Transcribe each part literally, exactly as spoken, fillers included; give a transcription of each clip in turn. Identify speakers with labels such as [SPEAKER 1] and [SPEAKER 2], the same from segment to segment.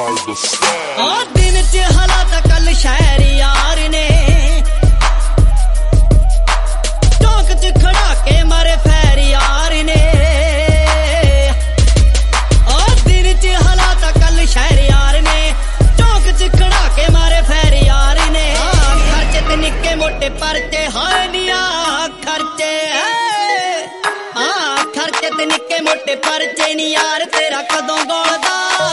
[SPEAKER 1] ओ दिन च हालात कल शहर यार ने चौक च खड़ा के मारे फैर यार ने। ओ दिन च हालात कल शहर यार ने चौक च खड़ा के मारे फैर यार ने। खर्चे ते निक्के मोटे परचे हाय निया खर्चे हाँ खर्चे ते निक्के मोटे परचे नी यार तेरा कदों गोलदा।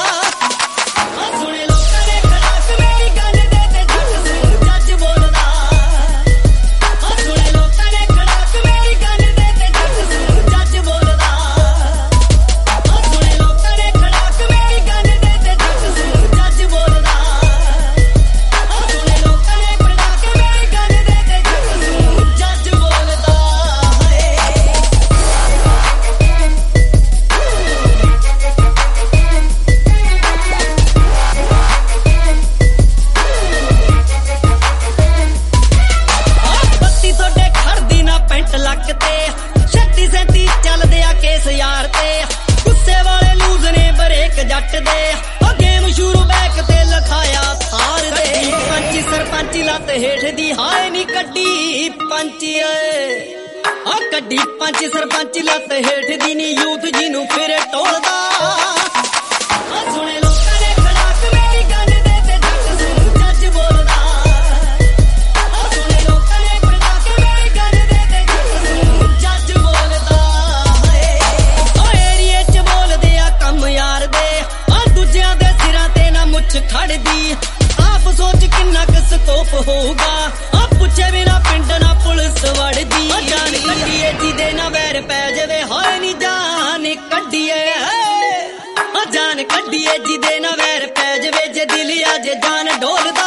[SPEAKER 1] जट दे ओ गेम शुरू बैक ते लखाया थार दे। पंची सरपंची लत हेठ दी हाय नी कड्डी पंची ओ कड्डी पंची सरपंची लत हेठ दी नी यूथ जी नू फिर टोलदा। सुने लोकां ने खड़ाक मेरी गन दे ते जट सुन जज बोलदा। सुने लोकां ने खड़ाक मेरी गन दे ते जट सुन जज बोलदा। ओ एरिए च बोलदे आ कम यार दे दूजियां दे सिरां ते ना मुछ खड़दी। आप सोच किन्ना क स्कोप होगा आ पुछे बिना पिंड ना पुलिस वड़दी। जान कड्डिए जिदे ना वैर पै जावे हाय नी जान कड्डिए जान कड्डिए जिदे ना वैर पै जावे जे दिल अज जान डोलदा।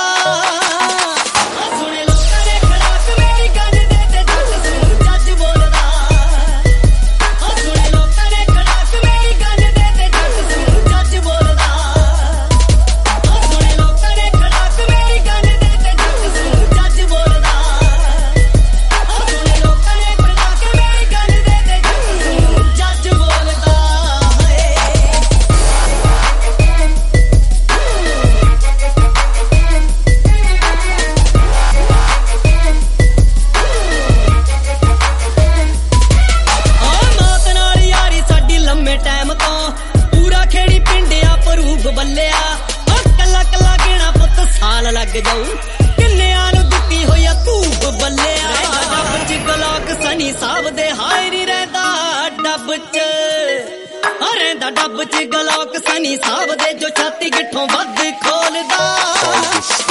[SPEAKER 1] बल्लिया कला कला गिना पुत साल लग जाऊ किन्नियां नू दित्ती होई धूप बल्लिया। डब च गलाक सनी साहब दे हाय नी रहिंदा डब च रहिंदा डब च गलाक सनी साहब दे जो छाती गिठों वध खोलदा।